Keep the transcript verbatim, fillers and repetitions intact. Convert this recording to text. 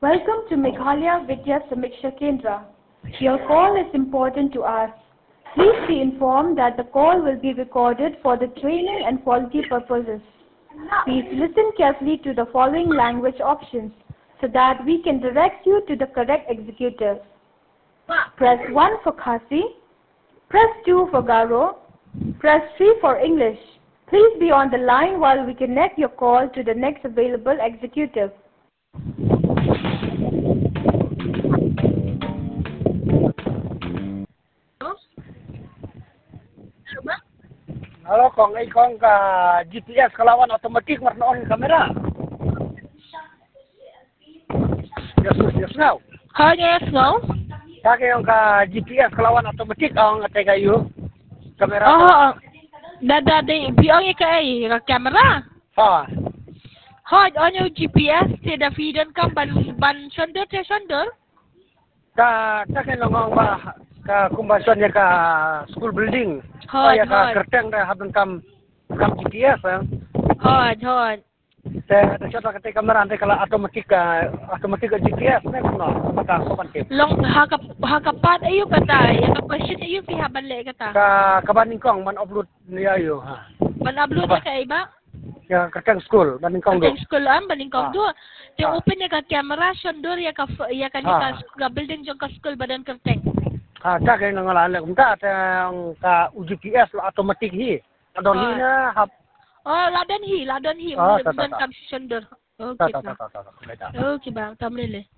Welcome to Meghalaya Vidya Samiksha Kendra. Your call is important to us. Please be informed that the call will be recorded for the training and quality purposes. Please listen carefully to the following language options so that we can direct you to the correct executive. Press one for Khasi, press two for Garo, press three for English. Please be on the line while we connect your call to the next available executive. Halo kong, ay kong ka G P S kalawan otomatik warna on kamera. Yes, yes now. Hi, yes, no. Kake yung ka G P S kalawan otomatik ang atay kayo kamera. Oh, dada de biang ikai ka kamera. Ha. Hi, on your G P S te da feeden kam ban ban sonder te sonder. Ka kake long ba ka kumbasyon ya ka school building. Hi, ya ka hi. kerteng da habang kam kam G P S ha. Hi, hi. Te da siya ka kamera ante kala otomatik ka otomatik ka G P S na kuno maka sopan tip. Long haka hakapat ayo kata, ya ka question ayo fi haban le kata. Ka kabaning kong man upload niya yo ha. Ban upload ka iba? Ya kerteng school baning kong do. Kerteng school am baning kong do. Te open ya ka kamera sonder ya ka ya ka ni ka building jong ka school badan kerteng. Ah, tak kaya nangalan kung ta ang ka G P S automatic hi. Adon hi na hap. Oh, ladan hi, ladan hi, Ah, dan kam sender. Okay, ta ta ta ta ta. okay bang, tamlele.